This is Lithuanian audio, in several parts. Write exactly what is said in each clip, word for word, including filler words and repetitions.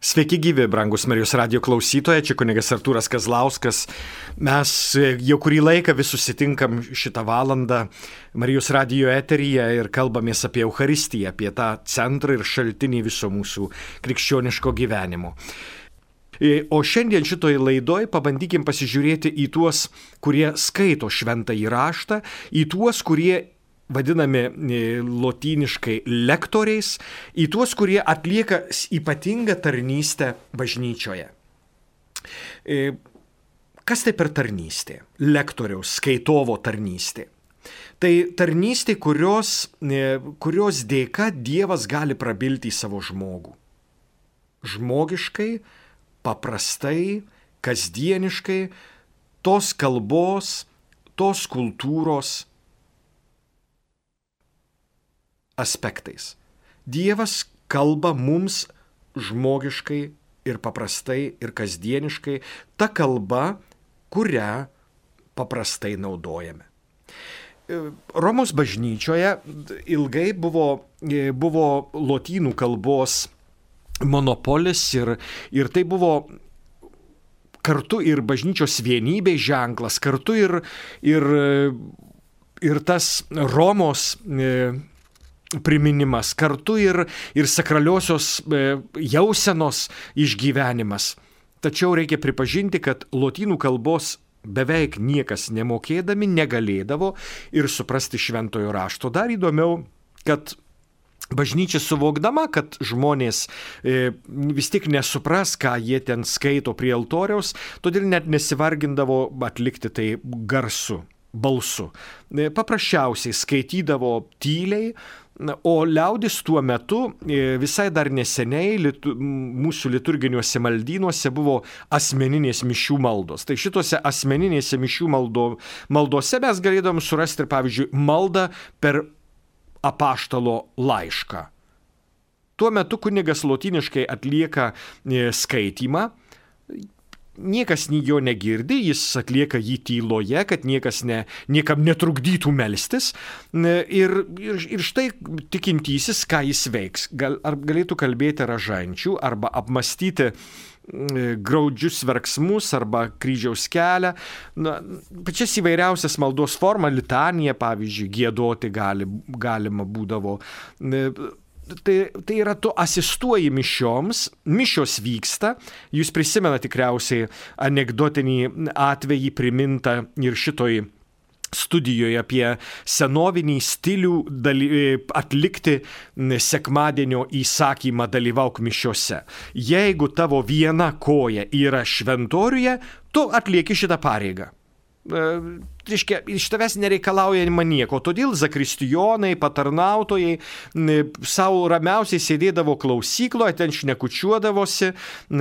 Sveiki gyvi, brangus Marijos radijo klausytojai, čia kunigas Artūras Kazlauskas. Mes jau kurį laiką vis susitinkam šitą valandą Marijos radijo eteryje ir kalbamės apie Eucharistiją, apie tą centrą ir šaltinį viso mūsų krikščioniško gyvenimo. O šiandien šitoj laidoj pabandykim pasižiūrėti į tuos, kurie skaito šventąjį raštą, į tuos, kurie vadinami lotyniškai lektoriais, į tuos, kurie atlieka ypatingą tarnystę bažnyčioje. Kas tai per tarnystė? Lektoriaus, skaitovo tarnystė. Tai tarnystė, kurios, kurios dėka Dievas gali prabilti į savo žmogų. Žmogiškai, paprastai, kasdieniškai, tos kalbos, tos kultūros aspektais. Dievas kalba mums žmogiškai ir paprastai ir kasdieniškai, ta kalba, kurią paprastai naudojame. Romos bažnyčioje ilgai buvo, buvo lotynų kalbos monopolis ir, ir tai buvo kartu ir bažnyčios vienybės ženklas, kartu ir, ir, ir tas Romos priminimas, kartu ir, ir sakraliosios jausenos išgyvenimas. Tačiau reikia pripažinti, kad lotynų kalbos beveik niekas nemokėdami negalėdavo ir suprasti šventojo rašto. Dar įdomiau, kad bažnyčia suvokdama, kad žmonės e, vis tik nesupras, ką jie ten skaito prie altoriaus, todėl net nesivargindavo atlikti tai garsu, balsu. E, paprasčiausiai skaitydavo tyliai, o liaudis tuo metu visai dar neseniai litu, mūsų liturginiuose maldynuose buvo asmeninės mišių maldos. Tai šitose asmeninėse mišių maldo, maldose mes galėdom surasti ir, pavyzdžiui, maldą per apaštalo laišką. Tuo metu kunigas lotyniškai atlieka skaitymą. Niekas jo negirdi, jis atlieka jį tyloje, kad niekas ne, niekam netrukdytų melstis. Ir, ir, ir štai tikintysis, ką jis veiks. Gal, ar galėtų kalbėti ražančių, arba apmastyti graudžius verksmus, arba kryžiaus kelią. Na, pačias įvairiausias maldos formą, litaniją, pavyzdžiui, giedoti gali, galima būdavo. Tai, tai yra tu asistuoji mišioms, mišios vyksta, jūs prisimena tikriausiai anekdotinį atvejį primintą ir šitoj studijoje apie senovinį stilių daly, atlikti sekmadienio įsakymą dalyvauk mišiose. Jeigu tavo viena koja yra šventoriuje, tu atlieki šitą pareigą. Reiškia, iš tavęs nereikalaujama nieko, todėl zakristijonai, patarnautojai savo ramiausiai sėdėdavo klausykloje, ten šnekučiuodavosi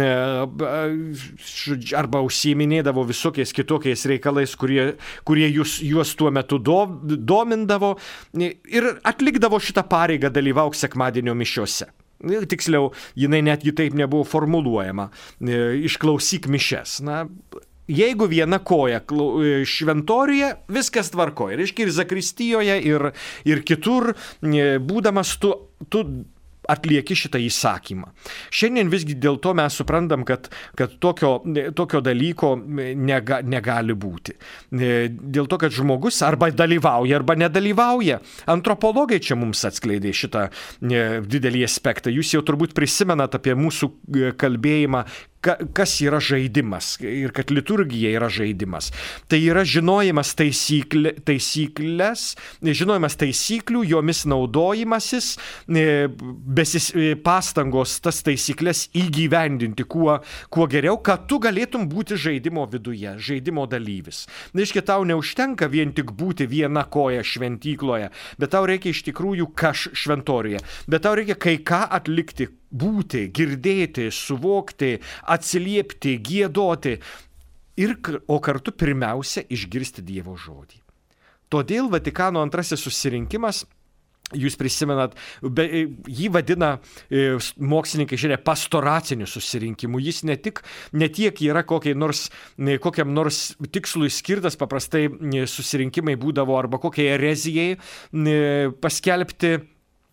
arba užsiiminėdavo visokiais kitokiais reikalais, kurie, kurie jūs, juos tuo metu do, domindavo ir atlikdavo šitą pareigą dalyvauk sekmadienio mišiose. Tiksliau, jinai netgi taip nebuvo formuluojama, išklausyk mišias. Na, jeigu viena koja šventoriuje, viskas tvarkoja. Reiškia, ir zakristijoje, ir, ir kitur, būdamas tu, tu atlieki šitą įsakymą. Šiandien visgi dėl to mes suprantam, kad, kad tokio, tokio dalyko nega, negali būti. Dėl to, kad žmogus arba dalyvauja, arba nedalyvauja. Antropologai čia mums atskleidė šitą didelį aspektą. Jūs jau turbūt prisimenat apie mūsų kalbėjimą, kas yra žaidimas ir kad liturgija yra žaidimas. Tai yra žinojimas taisyklė, taisyklės, žinojimas taisyklių, jomis naudojimasis, besis, pastangos tas taisyklės įgyvendinti kuo, kuo geriau, kad tu galėtum būti žaidimo viduje, žaidimo dalyvis. Reiškia, tau neužtenka vien tik būti viena koja šventykloje, bet tau reikia iš tikrųjų kaž šventoriuje, bet tau reikia kai ką atlikti, būti, girdėti, suvokti, atsiliepti, giedoti ir, o kartu pirmiausia išgirsti Dievo žodį. Todėl Vatikano antrasis susirinkimas, jūs prisimenat, be, jį vadina e, mokslininkai žiūrė pastoraciniu susirinkimu. Jis ne tik, ne tiek yra kokiai nors, ne, kokiam nors tikslui skirtas, paprastai e, susirinkimai būdavo arba kokiai erezijai e, paskelbti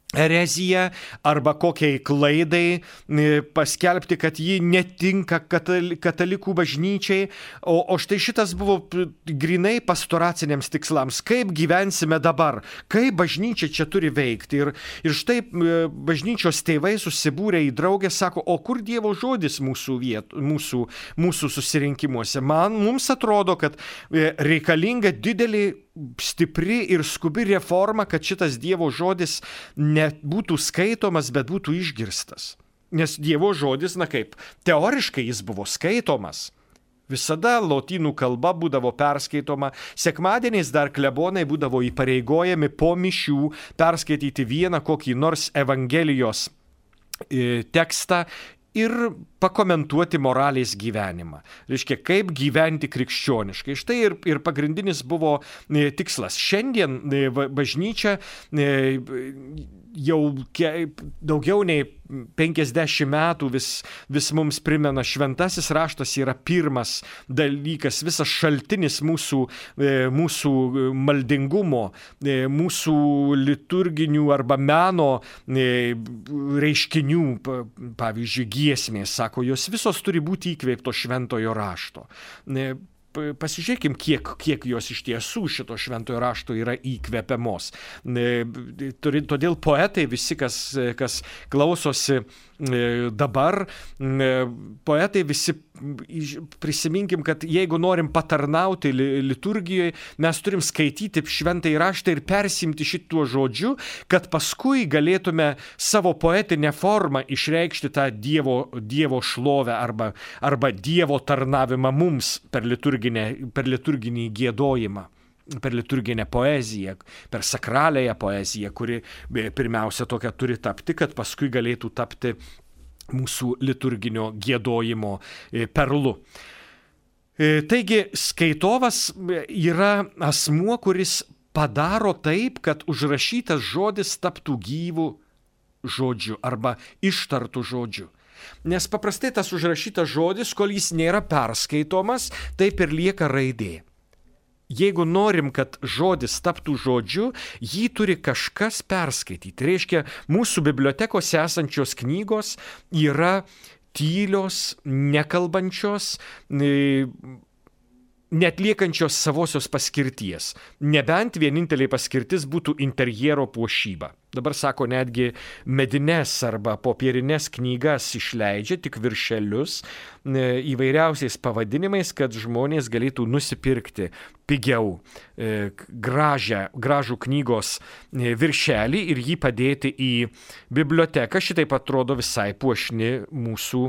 ereziją arba kokiai klaidai, paskelbti, kad ji netinka katalikų bažnyčiai, o, o štai šitas buvo grinai pastoraciniams tikslams. Kaip gyvensime dabar, kaip bažnyčia čia turi veikti. Ir, ir štai bažnyčios tėvai susibūrė į draugę, sako, o kur Dievo žodis mūsų, viet, mūsų, mūsų susirinkimuose? Man, mums atrodo, kad reikalinga didelį stipri ir skubi reforma, kad šitas Dievo žodis nebūtų skaitomas, bet būtų išgirstas. Nes Dievo žodis, na kaip, teoriškai jis buvo skaitomas. Visada lotynų kalba būdavo perskaitoma, sekmadieniais dar klebonai būdavo įpareigojami po mišių perskaityti vieną kokį nors Evangelijos tekstą ir pakomentuoti moralės gyvenimą. Reiškia, kaip gyventi krikščioniškai. Štai ir, ir pagrindinis buvo e, tikslas. Šiandien e, bažnyčia e, jau ke, daugiau nei penkiasdešimt metų vis, vis mums primena, šventasis raštas yra pirmas dalykas, visas šaltinis mūsų, e, mūsų maldingumo, e, mūsų liturginių arba meno e, reiškinių, pavyzdžiui, giesmės, sako, jos visos turi būti įkvėptos šventojo rašto. Pasižiūrėkim, kiek, kiek jos iš tiesų šito šventojo rašto yra įkvepiamos. Todėl poetai, visi, kas, kas klausosi dabar, poetai visi prisiminkim, kad jeigu norim patarnauti liturgijoje, mes turim skaityti šventąjį raštą ir persimti šituo žodžiu, kad paskui galėtume savo poetinę formą išreikšti tą Dievo, dievo šlovę arba, arba Dievo tarnavimą mums per liturginę, per liturginį giedojimą, per liturginę poeziją, per sakraliąją poeziją, kuri pirmiausia tokia turi tapti, kad paskui galėtų tapti mūsų liturginio giedojimo perlu. Taigi skaitovas yra asmuo, kuris padaro taip, kad užrašytas žodis taptų gyvų žodžiu arba ištartų žodžiu. Nes paprastai tas užrašytas žodis, kol jis nėra perskaitomas, taip ir lieka raidė. Jeigu norim, kad žodis taptų žodžiu, jį turi kažkas perskaityti. Reiškia, mūsų bibliotekose esančios knygos yra tylios, nekalbančios, neatliekančios savosios paskirties. Nebent vienintelė paskirtis būtų interjero puošyba. Dabar sako, netgi medines arba popierines knygas išleidžia, tik viršelius įvairiausiais pavadinimais, kad žmonės galėtų nusipirkti pigiau gražią, gražų knygos viršelį ir jį padėti į biblioteką. Šitaip atrodo visai puošni mūsų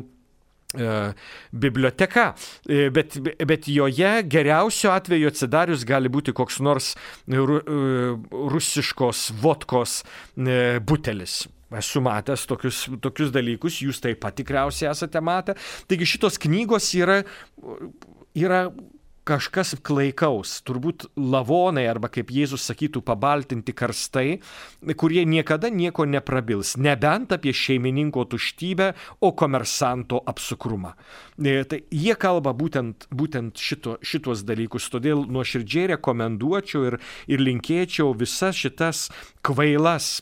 biblioteka, bet, bet joje geriausio atveju atsidarius gali būti koks nors ru, rusiškos vodkos butelis. Esu matęs tokius, tokius dalykus, jūs taip pat tikriausiai esate matę. Taigi šitos knygos yra, yra kažkas klaikaus, turbūt lavonai arba, kaip Jėzus sakytų, pabaltinti karstai, kurie niekada nieko neprabils, nebent apie šeimininko tuštybę, o komersanto apsukrumą. Tai jie kalba būtent, būtent šito, šitos dalykus, todėl nuoširdžiai rekomenduočiau ir, ir linkėčiau visas šitas kvailas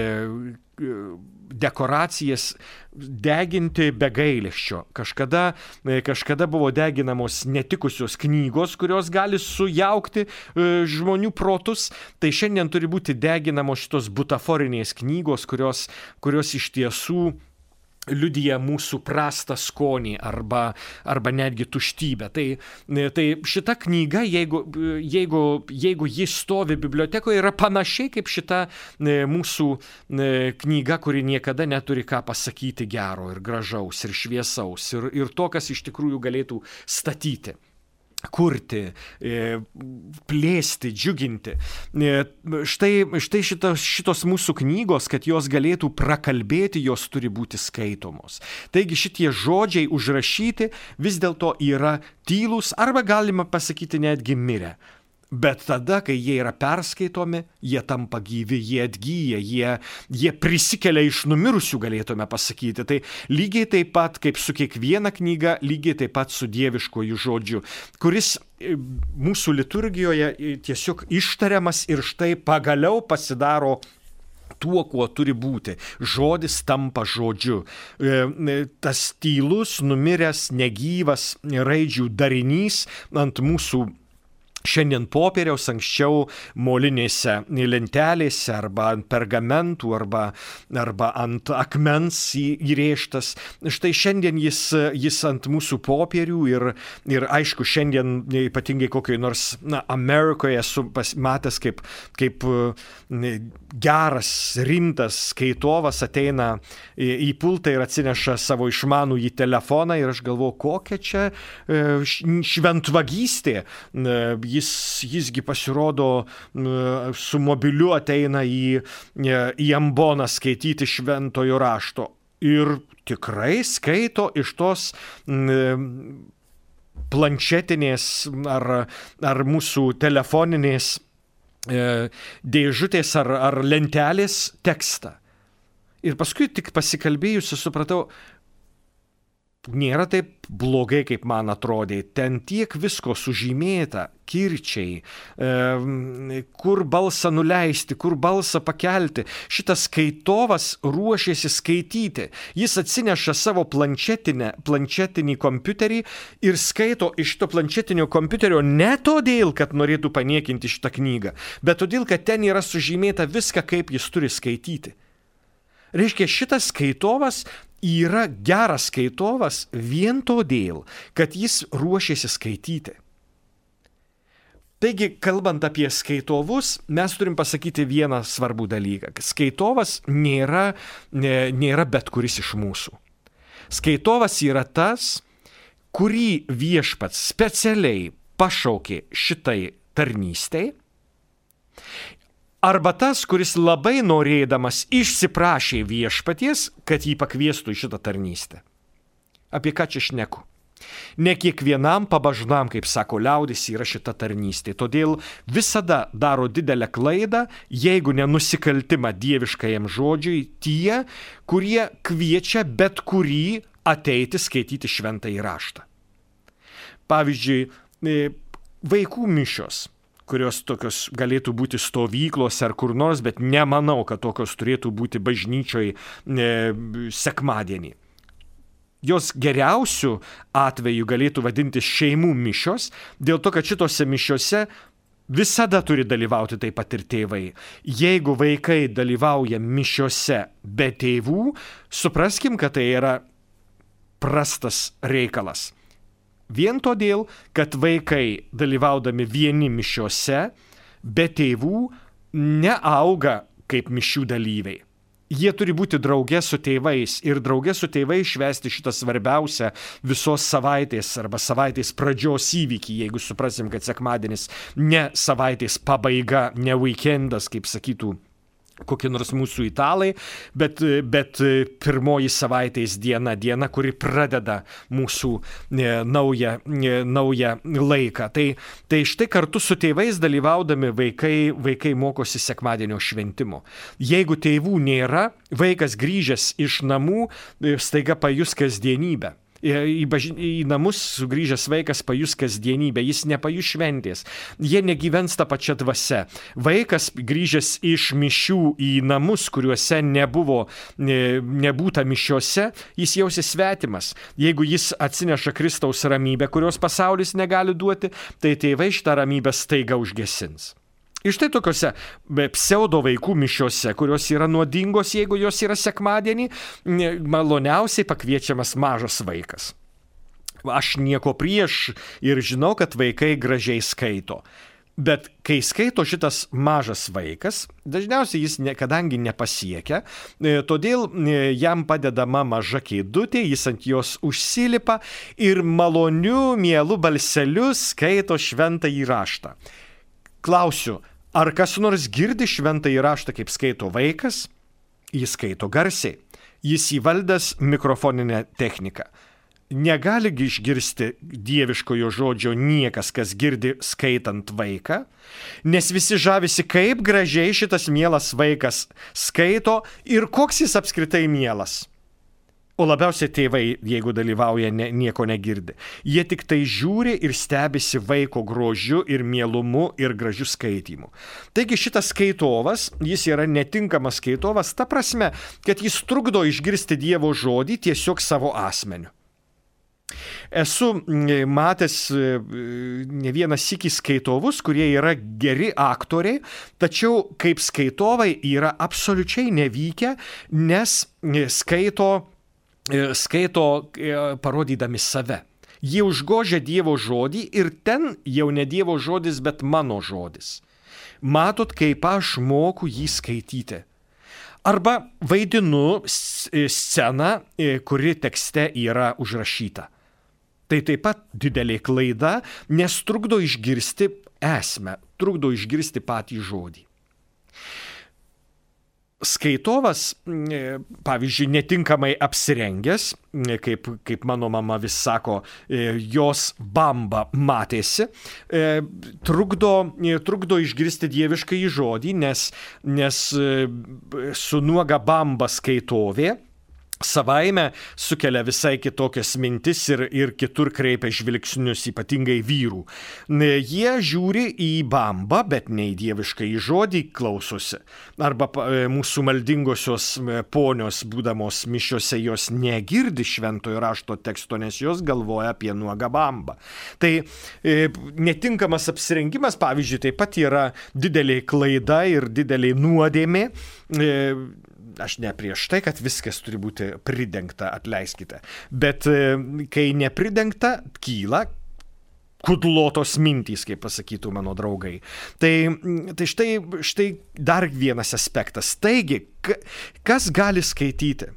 dekoracijas deginti be gailesčio. Kažkada, kažkada buvo deginamos netikusios knygos, kurios gali sujaukti žmonių protus, tai šiandien turi būti deginamos šitos butaforinės knygos, kurios, kurios iš tiesų liudija mūsų prastą skonį arba, arba netgi tuštybę. Tai, tai šita knyga, jeigu, jeigu, jeigu ji stovi bibliotekoje, yra panašiai kaip šita mūsų knyga, kuri niekada neturi ką pasakyti gero ir gražaus ir šviesaus ir, ir to, kas iš tikrųjų galėtų statyti, kurti, plėsti, džiuginti. Štai, štai šitos, šitos mūsų knygos, kad jos galėtų prakalbėti, jos turi būti skaitomos. Taigi šitie žodžiai užrašyti vis dėlto yra tylūs arba galima pasakyti netgi mirę. Bet tada, kai jie yra perskaitomi, jie tampa gyvi, jie atgyja, jie, jie prisikelia iš numirusių, galėtume pasakyti. Tai lygiai taip pat, kaip su kiekviena knyga, lygiai taip pat su dieviškoju žodžiu, kuris mūsų liturgijoje tiesiog ištariamas ir štai pagaliau pasidaro tuo, kuo turi būti. Žodis tampa žodžiu. Tas tylus, numiręs, negyvas raidžių darinys ant mūsų šiandien popieriaus, anksčiau molinėse lentelėse arba ant pergamentų arba, arba ant akmens įrėžtas. Štai šiandien jis, jis ant mūsų popierių ir, ir aišku, šiandien ypatingai kokioj nors na, Amerikoje esu matęs, kaip, kaip geras, rimtas skaitovas ateina į pultą ir atsineša savo išmanų į telefoną ir aš galvoju, kokia čia šventvagystė. Jis, jisgi pasirodo su mobiliu ateina į, į amboną skaityti šventojo rašto ir tikrai skaito iš tos planšetinės ar, ar mūsų telefoninės dėžutės ar, ar lentelės tekstą. Ir paskui tik pasikalbėjusi supratau, nėra taip blogai, kaip man atrodė. Ten tiek visko sužymėta, kirčiai, e, kur balsą nuleisti, kur balsą pakelti. Šitas skaitovas ruošiasi skaityti. Jis atsineša savo planšetinį kompiuterį ir skaito iš to planšetinio kompiuterio ne todėl, kad norėtų paniekinti šitą knygą, bet todėl, kad ten yra sužymėta viską, kaip jis turi skaityti. Reiškia, šitas skaitovas yra geras skaitovas vien todėl, kad jis ruošiasi skaityti. Taigi, kalbant apie skaitovus, mes turim pasakyti vieną svarbų dalyką. Skaitovas nėra, nėra bet kuris iš mūsų. Skaitovas yra tas, kurį viešpats specialiai pašaukė šitai tarnystei, arba tas, kuris labai norėdamas išsiprašė viešpaties, kad jį pakviestų į šitą tarnystę. Apie ką čia šneku? Ne kiekvienam pabažnam, kaip sako liaudis, yra šita tarnystė. Todėl visada daro didelę klaidą, jeigu ne nusikaltimą dieviškajam žodžiui, tie, kurie kviečia bet kurį ateiti skaityti šventąjį raštą. Pavyzdžiui, vaikų mišios, kurios tokios galėtų būti stovyklose ar kur nors, bet nemanau, kad tokios turėtų būti bažnyčioj e, sekmadienį. Jos geriausių atveju galėtų vadinti šeimų mišios, dėl to, kad šitose mišiose visada turi dalyvauti taip pat ir tėvai. Jeigu vaikai dalyvauja mišiose be tėvų, supraskim, kad tai yra prastas reikalas. Vien todėl, kad vaikai dalyvaudami vieni mišiose, be tėvų, neauga kaip mišių dalyviai. Jie turi būti drauge su tėvais ir drauge su tėvais švęsti šitą svarbiausią visos savaitės arba savaitės pradžios įvykį, jeigu suprasim, kad sekmadienis ne savaitės pabaiga, ne weekendas, kaip sakytų kokie nors mūsų italai, bet, bet pirmoji savaitės diena, diena, kuri pradeda mūsų e, naują, e, naują laiką. Tai, tai štai kartu su tėvais dalyvaudami vaikai, vaikai mokosi sekmadienio šventimo. Jeigu tėvų nėra, vaikas grįžęs iš namų staiga pajus kasdienybę. Į, baž... į namus sugrįžęs vaikas pajus kasdienybę, jis nepajus šventės, jie negyvens tą pačią dvasią. Vaikas grįžęs iš mišių į namus, kuriuose nebuvo, ne, nebūta mišiuose, jis jausis svetimas. Jeigu jis atsineša Kristaus ramybę, kurios pasaulis negali duoti, tai tėvai šitą ramybę staiga užgesins. Ir štai tokiuose pseudo vaikų mišiuose, kurios yra nuodingos, jeigu jos yra sekmadienį, maloniausiai pakviečiamas mažas vaikas. Aš nieko prieš ir žinau, kad vaikai gražiai skaito. Bet kai skaito šitas mažas vaikas, dažniausiai jis ne, kadangi nepasiekia, todėl jam padedama maža kėdutė, jis ant jos užsilipa ir maloniu, mielu balseliu skaito šventąjį raštą. Klausiu, ar kas nors girdi šventąjį raštą, kaip skaito vaikas? Jis skaito garsiai. Jis įvaldęs mikrofoninę techniką. Negali išgirsti dieviškojo žodžio niekas, kas girdi skaitant vaiką, nes visi žavisi, kaip gražiai šitas mielas vaikas skaito ir koks jis apskritai mielas. O labiausiai tėvai, jeigu dalyvauja, ne, nieko negirdi. Jie tik tai žiūri ir stebisi vaiko grožiu ir mielumu ir gražiu skaitymu. Taigi šitas skaitovas, jis yra netinkamas skaitovas, ta prasme, kad jis trukdo išgirsti Dievo žodį tiesiog savo asmeniu. Esu matęs ne vieną sykį skaitovus, kurie yra geri aktoriai, tačiau kaip skaitovai yra absoliučiai nevykę, nes skaito skaito parodydami save. Jie užgožia Dievo žodį ir ten jau ne Dievo žodis, bet mano žodis. Matot, kaip aš moku jį skaityti. Arba vaidinu sceną, kuri tekste yra užrašyta. Tai taip pat didelė klaida, nes trukdo išgirsti esmę, trukdo išgirsti patį žodį. Skaitovas, pavyzdžiui, netinkamai apsirengęs, kaip, kaip mano mama vis sako, jos bamba matėsi, trukdo, trukdo išgirsti dieviškąjį žodį, nes, nes su nuoga bamba skaitovė savaime sukelia visai kitokias mintis ir, ir kitur kreipia žvilgsnius, ypatingai vyrų. Jie žiūri į bambą, bet ne į dieviškąjį žodį klausosi. Arba mūsų maldingosios ponios, būdamos mišiose, jos negirdi šventojo rašto teksto, nes jos galvoja apie nuogą bambą. Tai e, netinkamas apsirengimas, pavyzdžiui, taip pat yra didelė klaida ir didelė nuodėmė. E, Aš ne prieš tai, kad viskas turi būti pridengta, atleiskite. Bet kai nepridengta, kyla kudlotos mintys, kaip pasakytų mano draugai. Tai, tai štai, štai dar vienas aspektas. Taigi, kas gali skaityti?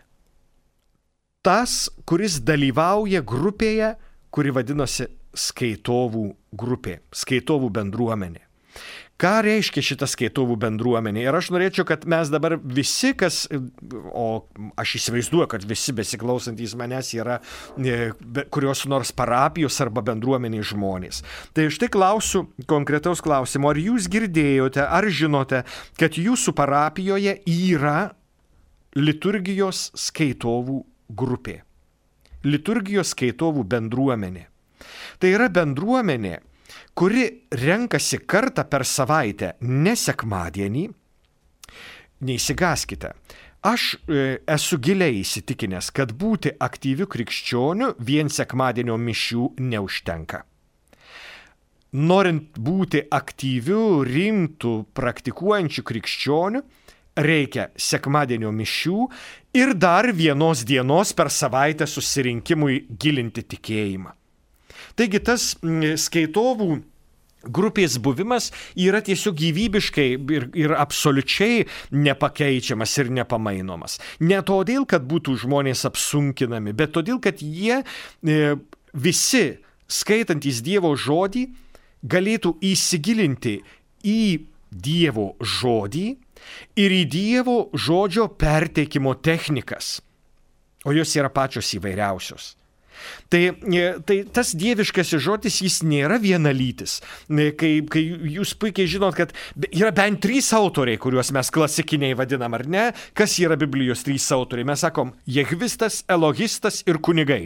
Tas, kuris dalyvauja grupėje, kuri vadinosi skaitovų grupė, skaitovų bendruomenė. Ką reiškia šita skaitovų bendruomenė? Ir aš norėčiau, kad mes dabar visi, kas, o aš įsivaizduoju, kad visi besiklausantys manęs yra kurios nors parapijos arba bendruomeniai žmonės. Tai štai klausiu konkretaus klausimo, ar jūs girdėjote, ar žinote, kad jūsų parapijoje yra liturgijos skaitovų grupė. Liturgijos skaitovų bendruomenė. Tai yra bendruomenė, kuri renkasi kartą per savaitę, ne sekmadienį. Neįsigaskite. Aš e, esu giliai įsitikinęs, kad būti aktyviu krikščioniu vien sekmadienio mišių neužtenka. Norint būti aktyviu, rimtų, praktikuojančių krikščionių, reikia sekmadienio mišių ir dar vienos dienos per savaitę susirinkimui gilinti tikėjimą. Taigi tas skaitovų grupės buvimas yra tiesiog gyvybiškai ir, ir absoliučiai nepakeičiamas ir nepamainomas. Ne todėl, kad būtų žmonės apsunkinami, bet todėl, kad jie e, visi, skaitantys Dievo žodį, galėtų įsigilinti į Dievo žodį ir į Dievo žodžio perteikimo technikas. O jos yra pačios įvairiausios. Tai, tai tas dieviškasis žodis, jis nėra vienalytis. Kai, kai jūs puikiai žinot, kad yra bent trys autoriai, kuriuos mes klasikiniai vadinam, ar ne? Kas yra Biblijos trys autoriai? Mes sakom, jehvistas, elohistas ir kunigai.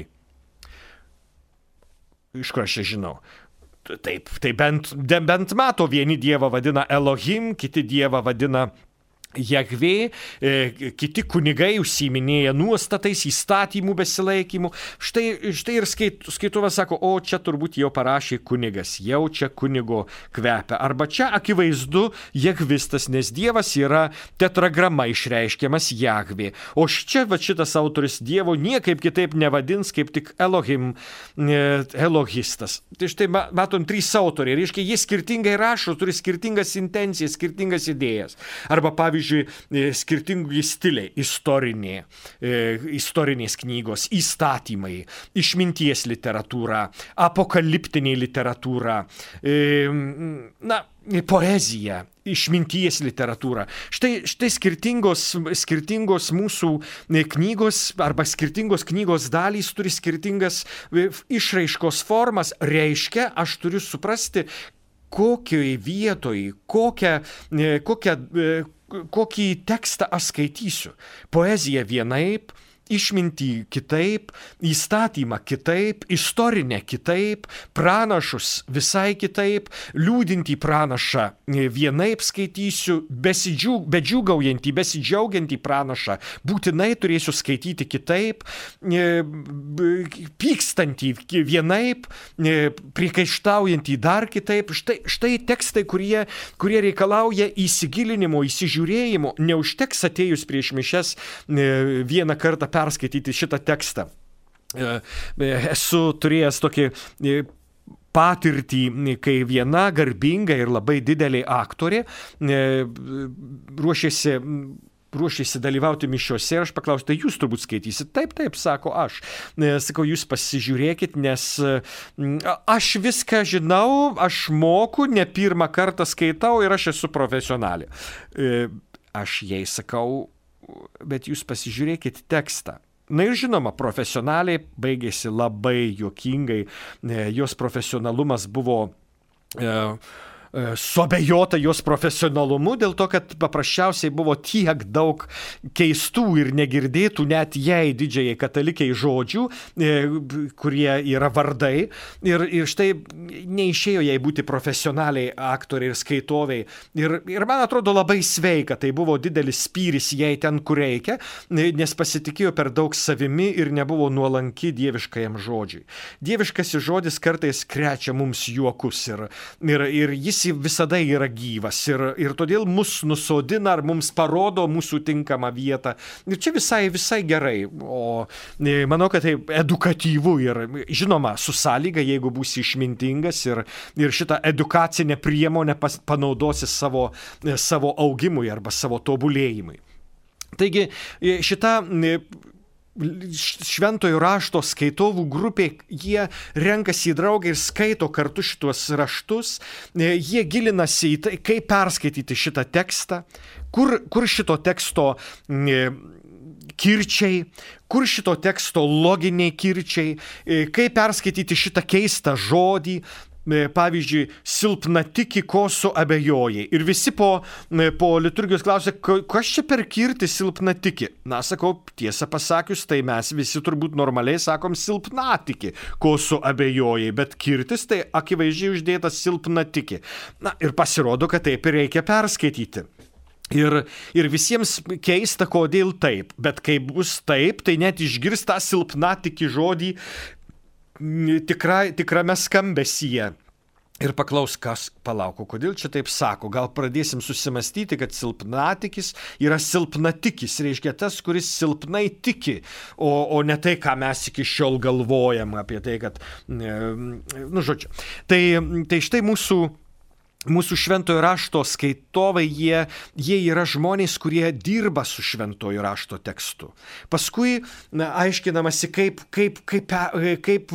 Iš kur aš čia žinau? Taip, tai bent, bent mato, vieni dievą vadina Elohim, kiti dievą vadina Jahvė, e, kiti kunigai užsiiminėja nuostatais, įstatymų besilaikymu. Štai, štai ir skait, skaituvas sako, o čia turbūt jau parašė kunigas, jau čia kunigo kvepia. Arba čia akivaizdu Jahvistas, nes Dievas yra tetragrama išreiškiamas Jahvė. O čia va, šitas autoris Dievo niekaip kitaip nevadins, kaip tik Elohim, e, Elohistas. Tai štai matom trys autoriai, reiškia, jie skirtingai rašo, turi skirtingas intencijas, skirtingas idėjas. Arba pavyzdžiui, skirtingi stiliai, istorinė, istorinės knygos, įstatymai, išminties literatūra, apokaliptinė literatūra, na, poezija, išminties literatūra. Štai, štai skirtingos, skirtingos mūsų knygos arba skirtingos knygos dalys turi skirtingas išraiškos formas. Reiškia, aš turiu suprasti, kokioje vietoje, kokią, kokią kokį tekstą aš skaitysiu. Poezija vienaip, išmintį kitaip, įstatymą kitaip, istorinę kitaip, pranašus visai kitaip, liūdintį pranašą vienaip skaitysiu, besidžiug, bedžiugaujantį, besidžiaugiantį pranašą būtinai turėsiu skaityti kitaip, pykstantį vienaip, priekaištaujantį dar kitaip. Štai, štai tekstai, kurie, kurie reikalauja įsigilinimo, įsižiūrėjimo. Neužteks atėjus prieš mišias vieną kartą perskaityti šitą tekstą. Esu turėjęs tokį patirtį, kai viena garbinga ir labai didelė aktorė ruošėsi ruošėsi dalyvauti mišiuose ir aš paklausiu, tai jūs turbūt skaitysit? Taip, taip, sako aš. Sakau, jūs pasižiūrėkit, nes aš viską žinau, aš moku, ne pirmą kartą skaitau ir aš esu profesionalė. Aš jai sakau, bet jūs pasižiūrėkit tekstą. Na ir žinoma, profesionaliai baigėsi labai juokingai, jos profesionalumas buvo suabejota jos profesionalumu dėl to, kad paprasčiausiai buvo tiek daug keistų ir negirdėtų net jai didžiajai katalikiai žodžių, kurie yra vardai. Ir, ir štai neišėjo jai būti profesionaliai aktoriai ir skaitoviai. Ir, ir man atrodo labai sveika, tai buvo didelis spyris jai ten, kur reikia, nes pasitikėjo per daug savimi ir nebuvo nuolanki dieviškajam žodžiui. Dieviškasis žodis kartais krečia mums juokus ir, ir, ir jis visada yra gyvas ir, ir todėl mus nusodina ar mums parodo mūsų tinkamą vietą. Ir čia visai, visai gerai. O manau, kad tai edukatyvu ir žinoma, su sąlyga, jeigu būsi išmintingas ir, ir šitą edukacinę priemonę pas, panaudosi savo, savo augimui arba savo tobulėjimui. Taigi šita šventojo rašto skaitovų grupė, jie renkasi į draugą ir skaito kartu šitos raštus, jie gilinasi į tai, kaip perskaityti šitą tekstą, kur, kur šito teksto kirčiai, kur šito teksto loginiai kirčiai, kaip perskaityti šitą keistą žodį, pavyzdžiui, silpnatiki, ko su abejojai. Ir visi po, po liturgijos klausia, kas čia per kirtį silpnatiki? Na, sakau, tiesą pasakius, tai mes visi turbūt normaliai sakom silpnatiki, ko su abejojai, bet kirtis tai akivaizdžiai uždėtas silpnatiki. Na, ir pasirodo, kad taip ir reikia perskaityti. Ir, ir visiems keista, kodėl taip, bet kai bus taip, tai net išgirs tą silpnatiki žodį tikra, tikrame skambesyje. Ir paklaus, kas palauko, kodėl čia taip sako. Gal pradėsim susimastyti, kad silpnatikis yra silpnatikis, reiškia tas, kuris silpnai tiki, o, o ne tai, ką mes iki šiol galvojam apie tai, kad, nu, žodžiu. Tai, tai štai mūsų Mūsų šventojo rašto skaitovai, jie, jie yra žmonės, kurie dirba su šventojo rašto tekstu. Paskui na, aiškinamasi, kaip, kaip, kaip, kaip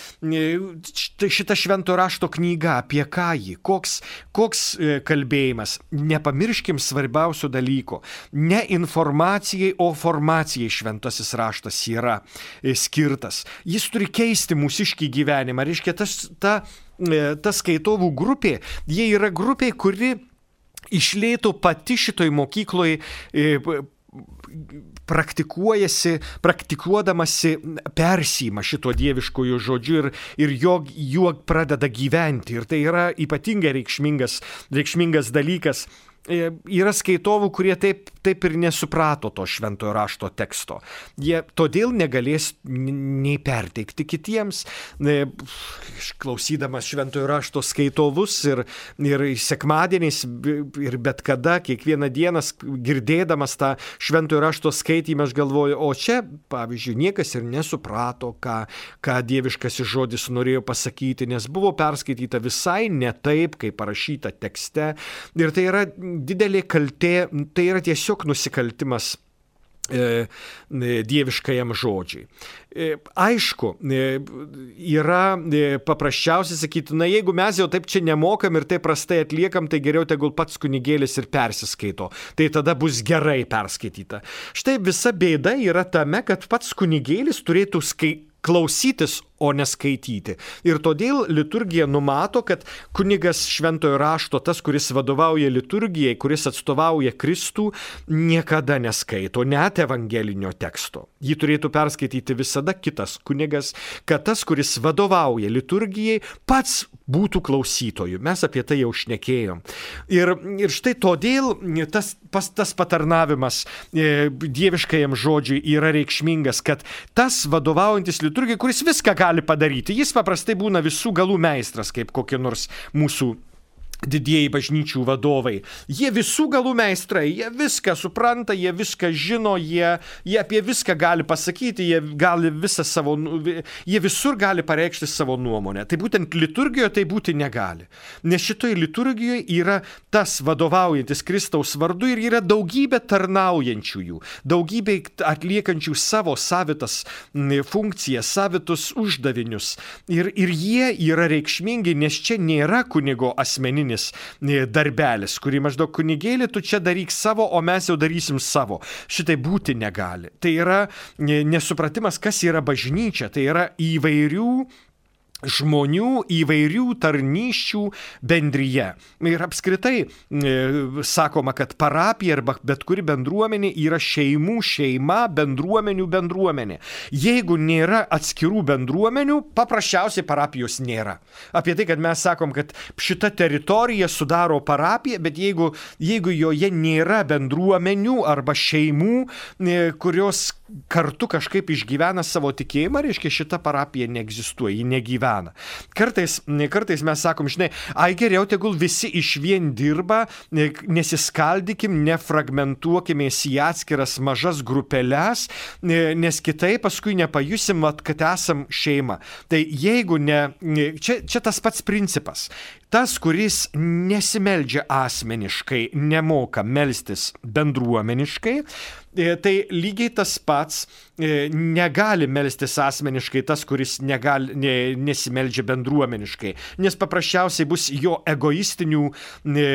šita šventojo rašto knyga, apie ką ji, koks, koks kalbėjimas. Nepamirškim svarbiausio dalyko. Ne informacijai, o formacijai šventasis raštas yra skirtas. Jis turi keisti mūsiškį gyvenimą. Reiškia, tas, ta ta skaitovų grupė, jie yra grupė, kuri išlėto pati šitoj mokykloj praktikuojasi, praktikuodamasi persima šito dieviškojo žodžiu ir, ir jo, juo pradeda gyventi. Ir tai yra ypatingai reikšmingas, reikšmingas dalykas. Yra skaitovų, kurie taip, taip ir nesuprato to šventojo rašto teksto. Jie todėl negalės nei perteikti kitiems. Klausydamas šventojo rašto skaitovus ir, ir sekmadieniais ir bet kada, kiekvieną dieną girdėdamas tą šventojo rašto skaitymą, aš galvoju, o čia, pavyzdžiui, niekas ir nesuprato, ką, ką dieviškasis žodis norėjo pasakyti, nes buvo perskaityta visai ne taip, kaip parašyta tekste. Ir tai yra didelė kaltė, tai yra tiesiog nusikaltimas e, dieviškajam žodžiui. E, aišku, e, yra e, paprasčiausiai sakyti, na jeigu mes jau taip čia nemokam ir taip prastai atliekam, tai geriau tegul pats kunigėlis ir persiskaito. Tai tada bus gerai perskaityta. Štai visa bėda yra tame, kad pats kunigėlis turėtų skai, klausytis, o neskaityti. Ir todėl liturgija numato, kad kunigas šventojo rašto, tas, kuris vadovauja liturgijai, kuris atstovauja Kristų, niekada neskaito net evangelinio teksto. Jį turėtų perskaityti visada kitas kunigas, kad tas, kuris vadovauja liturgijai, pats būtų klausytoju. Mes apie tai jau šnekėjom. Ir, ir štai todėl tas, pas, tas patarnavimas e, dieviškajam žodžiui yra reikšmingas, kad tas vadovaujantis liturgijai, kuris viską gali padaryti. Jis paprastai būna visų galų meistras, kaip kokie nors mūsų didieji bažnyčių vadovai. Jie visų galų meistrai, jie viską supranta, jie viską žino, jie, jie apie viską gali pasakyti, jie, gali visą savo, jie visur gali pareikšti savo nuomonę. Tai būtent liturgijoje tai būti negali. Nes šitoje liturgijoje yra tas vadovaujantis Kristaus vardu ir yra daugybė tarnaujančiųjų, daugybė atliekančių savo savitas funkcijas, savitus uždavinius. Ir, ir jie yra reikšmingi, nes čia nėra kunigo asmeninis darbelis, kurį maždaug kunigėlį, tu čia daryk savo, o mes jau darysim savo. Šitai būti negali. Tai yra nesupratimas, kas yra bažnyčia. Tai yra įvairių žmonių, įvairių tarnysčių bendryje. Ir apskritai e, sakoma, kad parapija arba bet kuri bendruomenė yra šeimų šeima, bendruomenių bendruomenė. Jeigu nėra atskirų bendruomenių, paprasčiausiai parapijos nėra. Apie tai, kad mes sakom, kad šita teritorija sudaro parapiją, bet jeigu, jeigu joje nėra bendruomenių arba šeimų, e, kurios kartu kažkaip išgyvena savo tikėjimą, reiškia, šita parapija neegzistuoja, ji negyvena. Kartais, kartais mes sakom, žinai, ai geriau tegul visi iš vien dirba, nesiskaldykim, nefragmentuokimės į atskiras mažas grupelės, nes kitaip paskui nepajusim, kad esam šeima. Tai jeigu ne, čia, čia tas pats principas. Tas, kuris nesimeldžia asmeniškai, nemoka melstis bendruomeniškai, tai lygiai tas pats negali melstis asmeniškai tas, kuris negali, ne, nesimeldžia bendruomeniškai, nes paprasčiausiai bus jo egoistinių ne,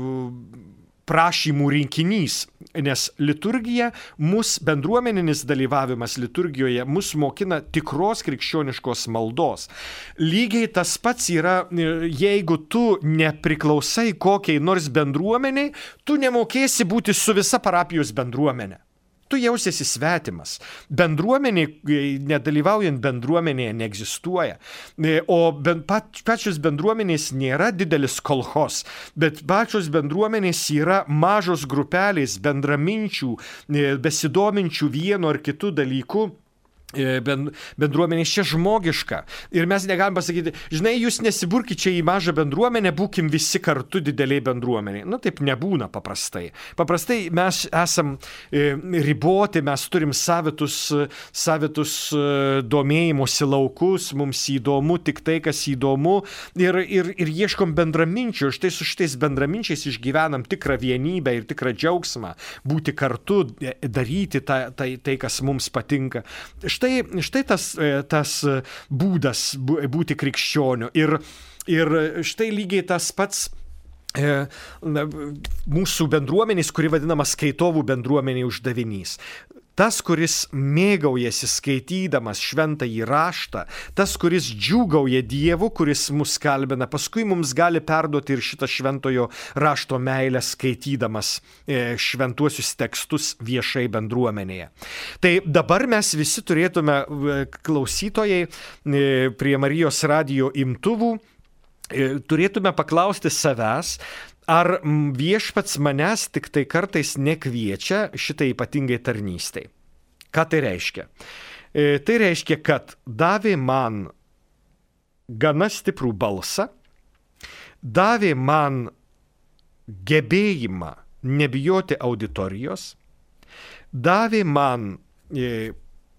prašymų rinkinys, nes liturgija, mus bendruomeninis dalyvavimas liturgijoje mus mokina tikros krikščioniškos maldos. Lygiai tas pats yra, jeigu tu nepriklausai kokiai nors bendruomeniai, tu nemokėsi būti su visa parapijos bendruomenė. Tu jausiesi svetimas. Bendruomenė, nedalyvaujant bendruomenėje, neegzistuoja. O ben, pačios bendruomenės nėra didelis kolchos, bet pačios bendruomenės yra mažos grupelės bendraminčių, besidominčių vienu ar kitu dalyku. Bendruomenės čia žmogiška. Ir mes negalim pasakyti, žinai, jūs nesiburkit čia į mažą bendruomenę, būkim visi kartu dideliai bendruomeniai. Nu, taip nebūna paprastai. Paprastai mes esam riboti, mes turim savitus, savitus domėjimosi laukus, mums įdomu tik tai, kas įdomu, ir, ir, ir ieškom bendraminčių. Štai su šitais bendraminčiais išgyvenam tikrą vienybę ir tikrą džiaugsmą, būti kartu, daryti tą, tai, tai, kas mums patinka. Štai, štai tas, tas būdas būti krikščioniu. Ir, ir štai lygiai tas pats e, mūsų bendruomenės, kuri vadinama skaitovų bendruomenė, uždavinys. Tas, kuris mėgaujasi skaitydamas šventąjį raštą, tas, kuris džiūgauja Dievu, kuris mus kalbina, paskui mums gali perduoti ir šitą šventojo rašto meilę skaitydamas šventuosius tekstus viešai bendruomenėje. Tai dabar mes visi turėtume, klausytojai, prie Marijos radijo imtuvų, turėtume paklausti savęs, ar viešpats manęs tik tai kartais nekviečia šitai ypatingai tarnystei. Ką tai reiškia? E, tai reiškia, kad davė man gana stiprų balsą, davė man gebėjimą nebijoti auditorijos, davė man e,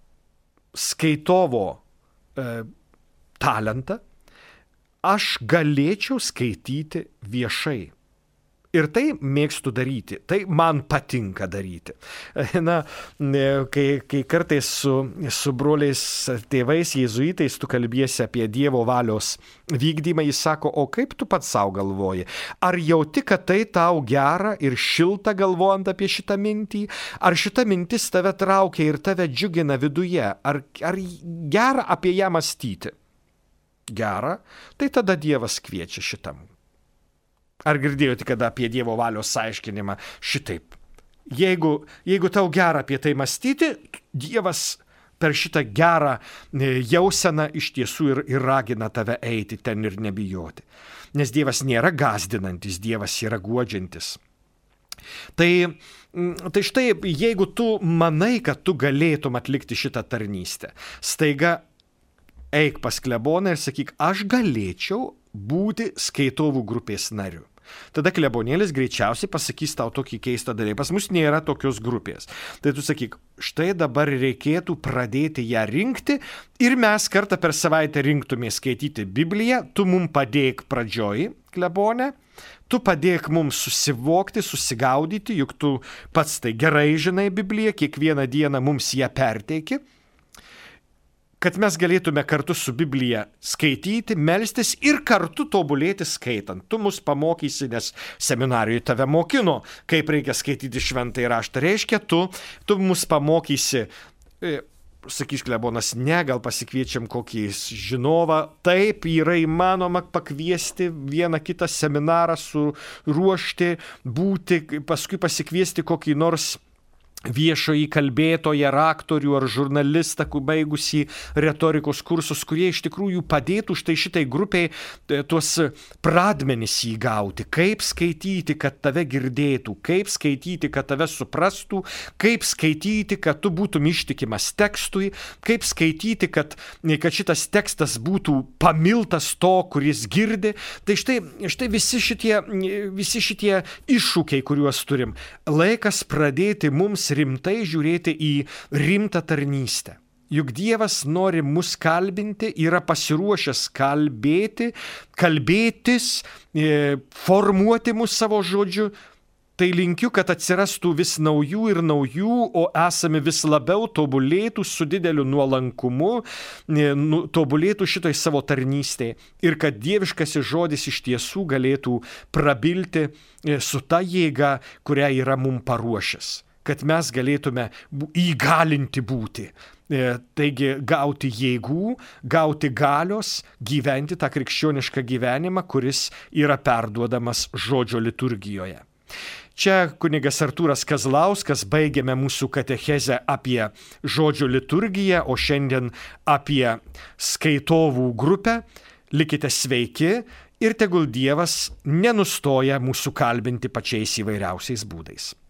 skaitovo e, talentą, aš galėčiau skaityti viešai. Ir tai mėgstu daryti, tai man patinka daryti. Na, kai, kai kartais su, su broliais tėvais, jėzuitais tu kalbėsi apie Dievo valios vykdymą, jis sako, o kaip tu pats savo galvoji? Ar jauti, kad tai tau gera ir šilta galvojant apie šitą mintį? Ar šita mintis tave traukia ir tave džiugina viduje? Ar, ar gera apie ją mąstyti? Gera, tai tada Dievas kviečia šitam. Ar girdėjote kada apie Dievo valios aiškinimą šitaip? Jeigu, jeigu tau gera apie tai mąstyti, Dievas per šitą gerą jauseną iš tiesų ir, ir ragina tave eiti ten ir nebijoti. Nes Dievas nėra gąsdinantis, Dievas yra guodžiantis. Tai, tai štai, jeigu tu manai, kad tu galėtum atlikti šitą tarnystę, staiga eik pas kleboną ir sakyk, aš galėčiau būti skaitovų grupės nariu. Tada klebonėlis greičiausiai pasakys tau tokį keistą dalyką. Pas mus nėra tokios grupės. Tai tu sakyk, štai dabar reikėtų pradėti ją rinkti ir mes kartą per savaitę rinktume skaityti Bibliją. Tu mum padėk pradžioj, klebonė. Tu padėk mums susivokti, susigaudyti, juk tu pats tai gerai žinai Bibliją, kiekvieną dieną mums ją perteiki. Kad mes galėtume kartu su Biblija skaityti, melstis ir kartu tobulėti skaitant. Tu mus pamokysi, nes seminarijoje tave mokino, kaip reikia skaityti šventąjį raštą. Reiškia, tu, tu mus pamokysi, e, sakys klebonas, ne, gal pasikviečiam kokį žinovą. Taip, yra įmanoma pakviesti vieną kitą seminarą, suruošti, būti, paskui pasikviesti kokį nors viešoji kalbėtoją, aktorių ar žurnalistą, baigusį retorikos kursus, kurie iš tikrųjų padėtų štai šitai grupiai tuos pradmenis įgauti, kaip skaityti, kad tave girdėtų, kaip skaityti, kad tave suprastų, kaip skaityti, kad tu būtum ištikimas tekstui, kaip skaityti, kad, kad šitas tekstas būtų pamiltas to, kuris girdi. Tai štai, štai visi šitie, visi šitie iššūkiai, kuriuos turim. Laikas pradėti mums rimtai žiūrėti į rimtą tarnystę. Juk Dievas nori mus kalbinti, yra pasiruošęs kalbėti, kalbėtis, formuoti mus savo žodžiu. Tai linkiu, kad atsirastų vis naujų ir naujų, o esame vis labiau tobulėtų su dideliu nuolankumu, tobulėtų šitoj savo tarnystėje ir kad dieviškasis žodis iš tiesų galėtų prabilti su ta jėga, kurią yra mum paruošęs. Kad mes galėtume įgalinti būti. Taigi gauti jėgų, gauti galios, gyventi tą krikščionišką gyvenimą, kuris yra perduodamas žodžio liturgijoje. Čia kunigas Artūras Kazlauskas, baigėme mūsų katechezę apie žodžio liturgiją, o šiandien apie skaitovų grupę. Likite sveiki ir tegul Dievas nenustoja mūsų kalbinti pačiais įvairiausiais būdais.